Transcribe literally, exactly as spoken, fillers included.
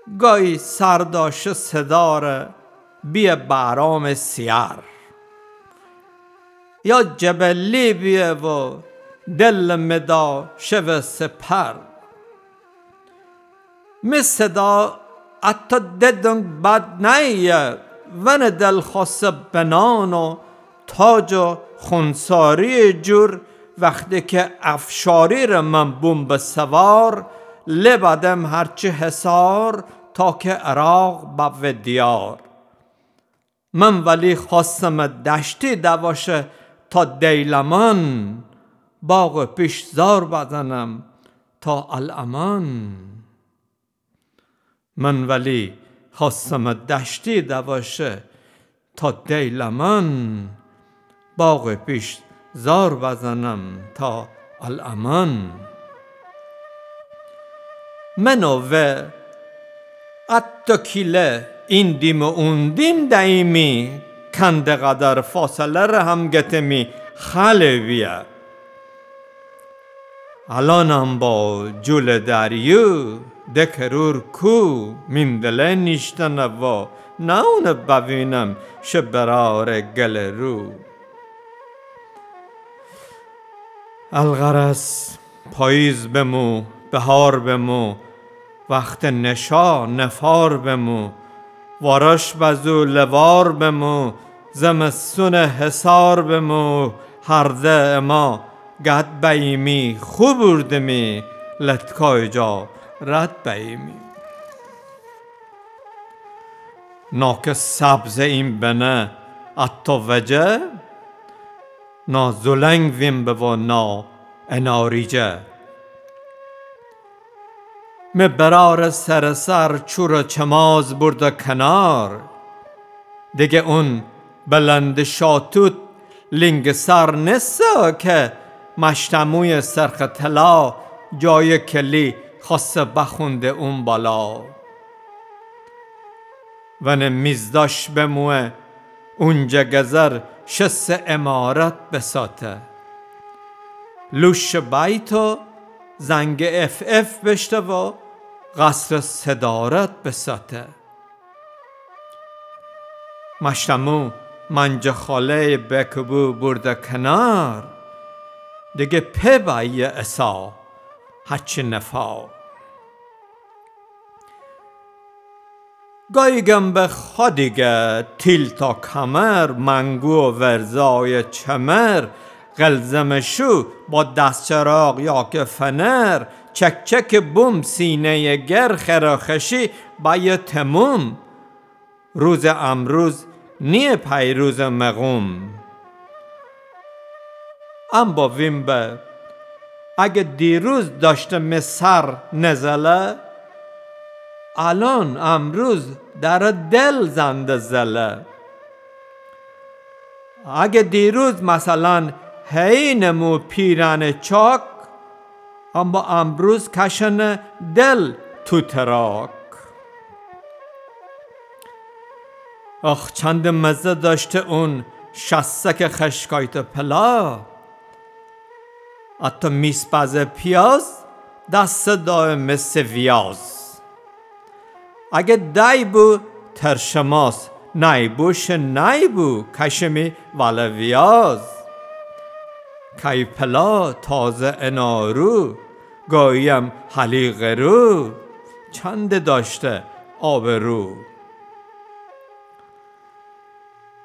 گاهی سرداش صدار بیه برام سیار، یا جبلی بیه و دل مدا شو سپر. می صدا اتا ددنگ بد نیه ون دل خواست بنان و تاج و خونساری جور. وقتی که افشاری را من بوم به سوار، لبادم هرچی حسار تا که عراق با دیار. من ولی خواستم دشتی دواشه تا دیلمان، باغ پیش زار بزنم تا الامان. من ولی خواستم دشتی دواشه تا دیلمان، باغ پیش زار بزنم تا الامان. منو و اتو کیله این دیم و اون دیم دایمی، کنده قدر فاصله را هم گتمی خاله بیا. الانم با جول دریو دکرور کو، من دله نیشتن و ناونه ببینم شبرار گل رو. الغرس پاییز بمو بهار بمو، وقت نشا نفار بمو. وارش بزو لوار بمو، زمستون حسار بمو. هرده اما گد بیمی خوب بردمی، لطکای جا رد بیمی. ناک سبز این بنه اتو وجه، نا زلنگ ویم بوا نا اناریجه. می برار سر سر چور چماز برده کنار، دیگه اون بلند شاتوت لنگ سر نسته که مشتموی سرخ طلا جای کلی خاصه بخونده اون بالا. ون میزداش بموه اونجا گذر شس امارت بساته. لوش بیتو زنگ اف اف بشته و قصر صدارت بساته. مشتمو منج خاله بکبو برده کنار، دیگه پی بایی اسا هچ نفا. گایگم به خودیگه تیل تا کمر، منگو و ورزای چمر. غلزمشو با دست چراغ یا که فنر، چک چک بوم سینه گر خراخشی بای تموم. روز امروز نیه پیروز مقوم. ام با ویم به اگه دیروز داشته می سر نزله، الان امروز در دل زنده زله. اگه دیروز مثلا هی نمو پیرن چاک، اما امروز کشن دل تو تراک. آخ چند مزه داشته اون شستک خشکایت پلا، حتی میسپز پیاز دست دای مثل ویاز. اگه دای بو ترشماس نای بوش نای بو کشمی والا ویاز. کای پلا تازه انارو، گایم حلیق رو، چند داشته آب رو.